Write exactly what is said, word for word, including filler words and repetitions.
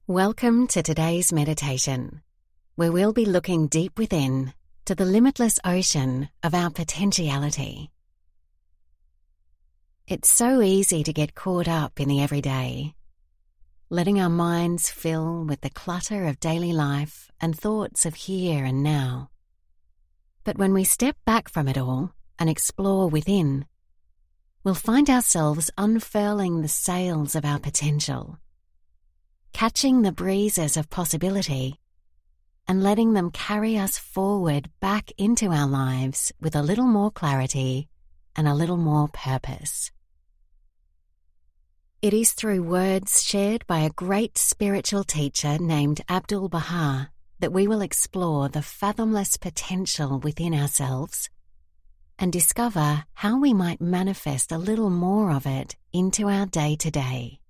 Welcome to today's meditation, where we'll be looking deep within to the limitless ocean of our potentiality. It's so easy to get caught up in the everyday, letting our minds fill with the clutter of daily life and thoughts of here and now. But when we step back from it all and explore within, we'll find ourselves unfurling the sails of our potential, catching the breezes of possibility and letting them carry us forward back into our lives with a little more clarity and a little more purpose. It is through words shared by a great spiritual teacher named Abdu'l-Baha that we will explore the fathomless potential within ourselves and discover how we might manifest a little more of it into our day-to-day.